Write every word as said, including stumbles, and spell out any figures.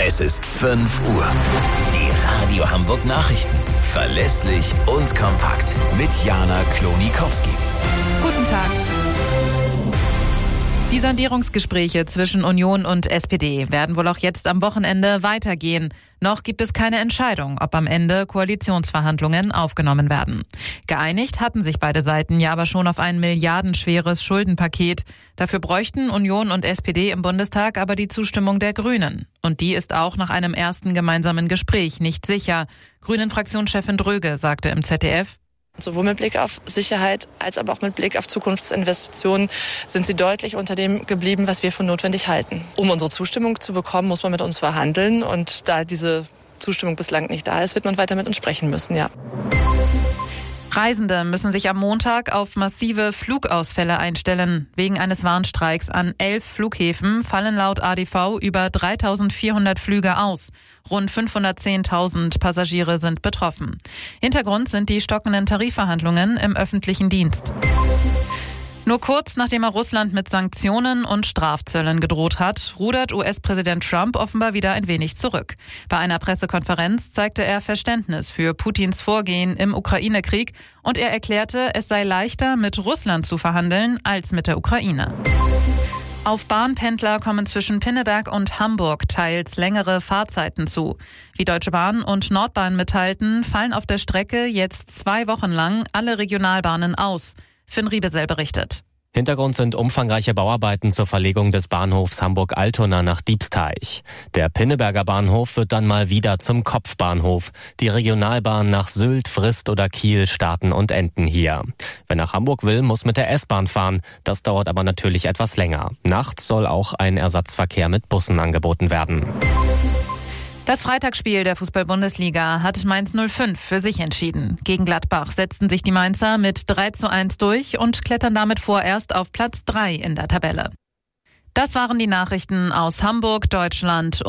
Es ist fünf Uhr. Die Radio Hamburg Nachrichten. Verlässlich und kompakt. Mit Jana Klonikowski. Guten Tag. Die Sondierungsgespräche zwischen Union und S P D werden wohl auch jetzt am Wochenende weitergehen. Noch gibt es keine Entscheidung, ob am Ende Koalitionsverhandlungen aufgenommen werden. Geeinigt hatten sich beide Seiten ja aber schon auf ein milliardenschweres Schuldenpaket. Dafür bräuchten Union und S P D im Bundestag aber die Zustimmung der Grünen. Und die ist auch nach einem ersten gemeinsamen Gespräch nicht sicher. Grünen-Fraktionschefin Dröge sagte im Z D F: Sowohl mit Blick auf Sicherheit als aber auch mit Blick auf Zukunftsinvestitionen sind sie deutlich unter dem geblieben, was wir für notwendig halten. Um unsere Zustimmung zu bekommen, muss man mit uns verhandeln. Und da diese Zustimmung bislang nicht da ist, wird man weiter mit uns sprechen müssen, ja. Reisende müssen sich am Montag auf massive Flugausfälle einstellen. Wegen eines Warnstreiks an elf Flughäfen fallen laut A D V über dreitausendvierhundert Flüge aus. Rund fünfhundertzehntausend Passagiere sind betroffen. Hintergrund sind die stockenden Tarifverhandlungen im öffentlichen Dienst. Nur kurz nachdem er Russland mit Sanktionen und Strafzöllen gedroht hat, rudert U S-Präsident Trump offenbar wieder ein wenig zurück. Bei einer Pressekonferenz zeigte er Verständnis für Putins Vorgehen im Ukraine-Krieg und er erklärte, es sei leichter, mit Russland zu verhandeln als mit der Ukraine. Auf Bahnpendler kommen zwischen Pinneberg und Hamburg teils längere Fahrzeiten zu. Wie Deutsche Bahn und Nordbahn mitteilten, fallen auf der Strecke jetzt zwei Wochen lang alle Regionalbahnen aus. Finn Riebesell berichtet. Hintergrund sind umfangreiche Bauarbeiten zur Verlegung des Bahnhofs Hamburg-Altona nach Diebsteich. Der Pinneberger Bahnhof wird dann mal wieder zum Kopfbahnhof. Die Regionalbahn nach Sylt, Frist oder Kiel starten und enden hier. Wer nach Hamburg will, muss mit der S-Bahn fahren. Das dauert aber natürlich etwas länger. Nachts soll auch ein Ersatzverkehr mit Bussen angeboten werden. Das Freitagsspiel der Fußball-Bundesliga hat Mainz null fünf für sich entschieden. Gegen Gladbach setzten sich die Mainzer mit drei zu eins durch und klettern damit vorerst auf Platz drei in der Tabelle. Das waren die Nachrichten aus Hamburg, Deutschland und